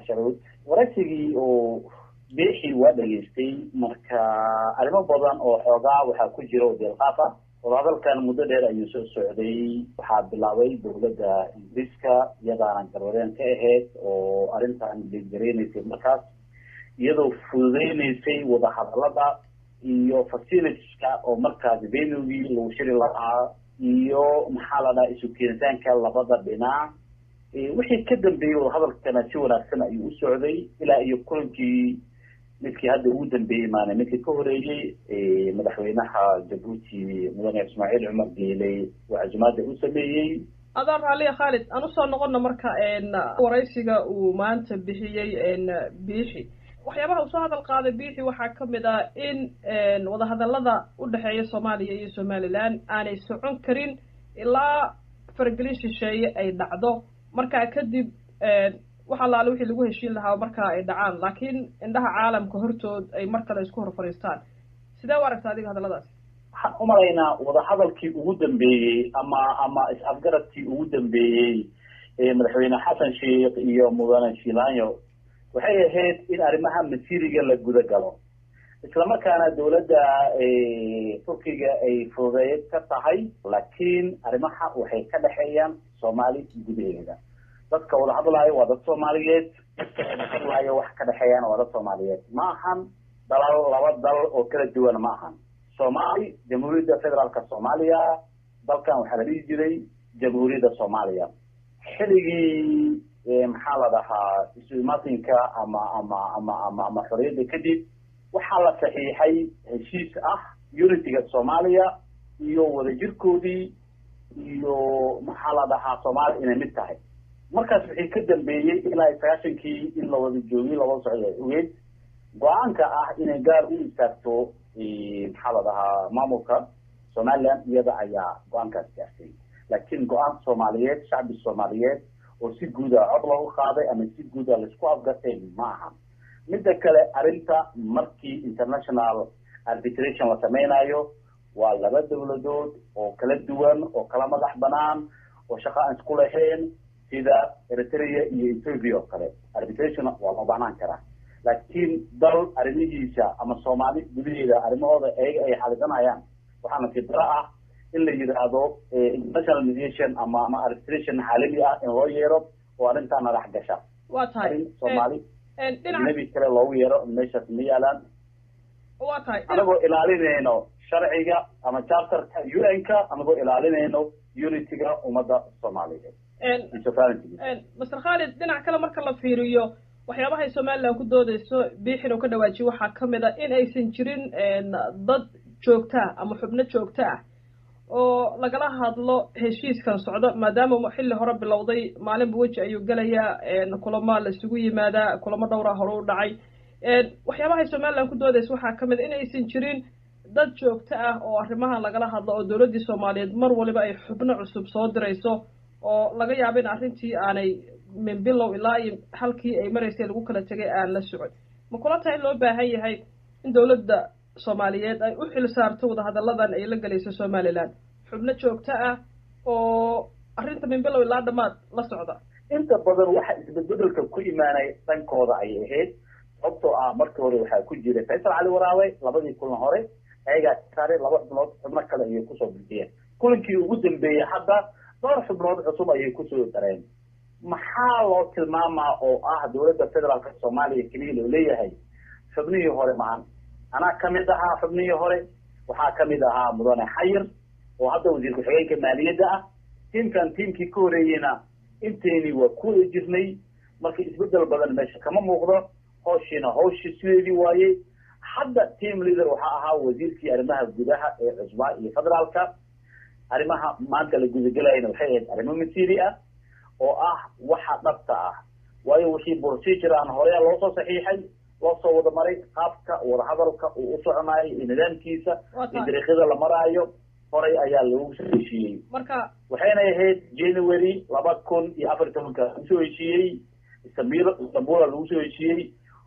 casharood waraysigii oo bixi waa dhageystay marka arrimo badan oo xoogaa waxaa ku jira oo deelqaaf ah wadahadalkan muddo dheer ayuu soo socday waxaa bilaabay dowladda ingiriiska iyadaana garwadeen ka ahayd oo arrintan degereynaysay markaas iyadoo fududeynaysay wadahadalada iyo facilitieska oo markaas venugii lagu shiri lahaa iyo maxaa la dhaha isu keenitaanka labada dhinac wixii ka dambeeyey wadahadalkana si wanaagsan ayuu u socday ilaa iyo kulankii midkii hadda ugu dambeeyey maana midkii ka horeeyey madaxweynaha jabuuti mudane ismaaciil cumar geeley waa casumaada u sameeyey adaan raaliya khaalid aan usoo noqono marka waraysiga uu maanta bixiyey biixi waxyaabaha uu soo hadal qaaday biixi waxaa kamid ah in wadahadalada udhexeeya soomaaliya iyo somaliland aanay socon karin ilaa faragelin shisheeye ay dhacdo markaa kadib wax allaale wixii lagu heshiin lahaa markaa ay dhacaan laakiin indhaha caalamka hortood ay mar kale isku hor fadhiistaan sidee u aragta adiga hadalladaas waxaan umalaynaa wadahadalkii ugu dambeeyey ama is-afgaradkii ugu dambeeyey madaxweyne xasan sheikh iyo mudane shilanyo waxay ahayd in arrimaha masiriga la guda galo islamarkaana dowladda turkiga ay fududeed ka tahay laakiin arrimaha waxay ka dhexeeyaan soomaali gudaheeda dadka wada hadlaayo waa dad soomaaliyeed dadka wada hadlaayo wax ka dhexeeyaan waa dad soomaaliyeed ma ahan dalal laba dal oo kala duwan ma ahan soomaali jamhuuriyadda federaalka soomaaliya dalkan waxaa la dhihi jiray jamhuuriyadda soomaaliya xilligii maxaa la dhahaa isu-imaatinka ama xorriyadda kadib waxaa la saxiixay heshiis ah unityga soomaaliya iyo wadajirkoodii iyo maxaa la dhahaa soomaaliya inay mid tahay markaas wixii ka dambeeyey ilaa 90kii in la wada joogay laba socod ogeed go-aanka ah inay gaar u istaagto maxaa la dhahaa maamulka somaliland iyada ayaa go-aankaas gaartay laakiin go-aan soomaaliyeed shacbi soomaaliyeed oo si guuda cod loogu qaaday ama si guuda laisku afgartay ma aha midda kale arrinta markii international arbitration la sameynayo waa laba dowladood oo kala duwan oo kala madax banaan oo shaqo aan isku lahayn sida Eritrea iyo Ethiopia oo kale arbitration waa loo baahnaan karaa laakiin dal arrimihiisa ama Soomaali gudaheeda arrimahooda ay xalisanayaan waxaana fidra ah in la yiraahdo international mediation ama arbitration caalami ah in loo yeero oo arrintan madax gasha waa tahay Soomaali nabi kale loogu yeero meeshaas ma yaalaan waa tahay anagoo ilaalinayno sharciga ama charterka UN-ka anagoo ilaalinayno unityga ummadda Soomaaliyeed Mr. Khalid dhinac kale marka la fiiriyo waxyaabaha ay Somaliland ku doodayso biixin oo ka dhawaaji waxaa kamid ah in aysan jirin dad joogta ama xubno joogta ah oo lagala hadlo heshiiskan socdo maadaama xilli hore bilowday maalinba weji ayuu galayaa kulamo la isugu yimaadaa kulamo dhowr ah hore u dhacay waxyaabaha ay Somaliland ku doodayso waxaa kamid in aysan jirin dad joogta ah oo arrimahan lagala hadlo oo dowladda Soomaaliyeed mar waliba ay xubno cusub soo dirayso oo laga yaabo in arrintii aanay min bilow ilaa halkii ay maraysay lagu kala tagay aan la socon ma kula tahay loo baahan yahay in dowladda Soomaaliyeed ay u xil saarto wadahadalladan ay la galayso Somaliland xubno joogto ah oo arrinta min bilow ilaa dhamaad la socda inta badan waxa isbeddelka ku imaanay dhankooda ay ahayd sababtoo ah markii hore waxaa ku jiray Faysal Cali Waraawe labadii kulan hore ayaga saaray laba xubnood xubno kale ay ku soo bixiyeen kulankii ugu dambeeyay hadda dhowr xubnood cusub ayay ku soo dareen maxaa loo tilmaamaa oo ah dowladda federaalka Soomaaliya kaliya loo leeyahay xubnihii hore maan anaa kamid ahaa xubnihii hore waxaa kamid ahaa mudane xayir oo hadda wasiir ku-xigeenka maaliyadda ah tiimkii ka horeeyeyna inteeni waa ku wada jirnay marka isbeddel badan meesha kama muuqdo hawshii sideedii waaye hadda team leader waxaa ahaa wasiirkii arrimaha gudaha ee cusbaa iyo federaalka arrimaha maanta la gudagelayna waxay ahayd arrimo masiri ah oo ah waxa dhabta ah waayo wixii procedure aan hore loo soo saxiixay loo soo wada maray qaabka wada hadalka uu u soconayo nidaamkiisa dariiqada la maraayo horay ayaa lagu soo heshiiyey marka waxayna ahayd January 2014 lagu soo heshiiyey Istanbul lagu soo heshiiyey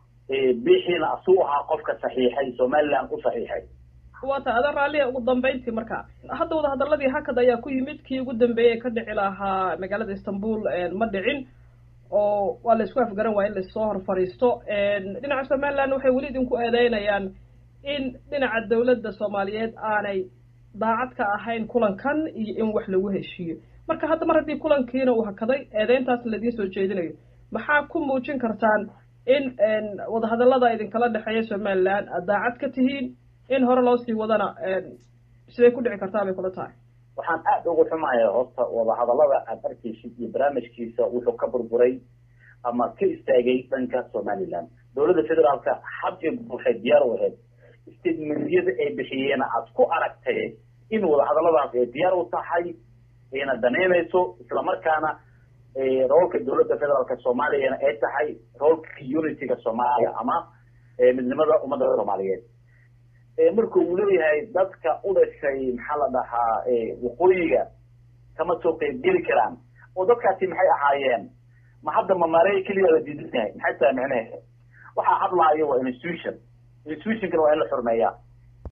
bixina asuu ahaa qofka saxiixay Somaliland u saxiixay wata ada raaliya ugu dambeyntii marka hadda wada hadaladii hakad ayaa ku yimid kii ugu dambeeyay ka dhici lahaa magaalada Istanbul ma dhicin oo waa la isku afgaran waaya in lasoo hor fadhiisto dhinaca somaliland waxay weli idinku eedeynayaan in dhinaca dawladda soomaaliyeed aanay daacad ka ahayn kulankan iyo in wax lagu heshiiyo marka hadda mar haddii kulankiina uu hakaday eedeyntaasna laidiin soo jeedinayo maxaa ku muujin kartaan in wadahadallada idinkala dhexeeya somaliland aad daacad ka tihiin in hore loo sii wadana siday ku dhici kartaa bay kula tahay waxaan aad ugu xumaya horta wadahadallada aad arkaysid iyo barnaamijkiisa wuxuu ka burburay ama ka istaagay dhanka somaliland dowladda federaalka xabki waxay diyaar u ahayd statementyada ay bixiyeena aad ku aragtay in wadahadalladaas ay diyaar u tahay ayna daneynayso islamarkaana roolka dowladda federaalka soomaaliyana ay tahay roolka unityga soomaaliya ama midnimada ummadda soomaaliyeed marka uu leeyahay dadka u dhashay maxaa la dhahaa waqooyiga kama soo qaybgeli karaan oo dadkaasi maxay ahaayeen ma hadda mamaarey keliya la diidan yahay maxay tahay micnaheeda waxaa hadlaayo waa institutionkana waa in la xurmeeyaa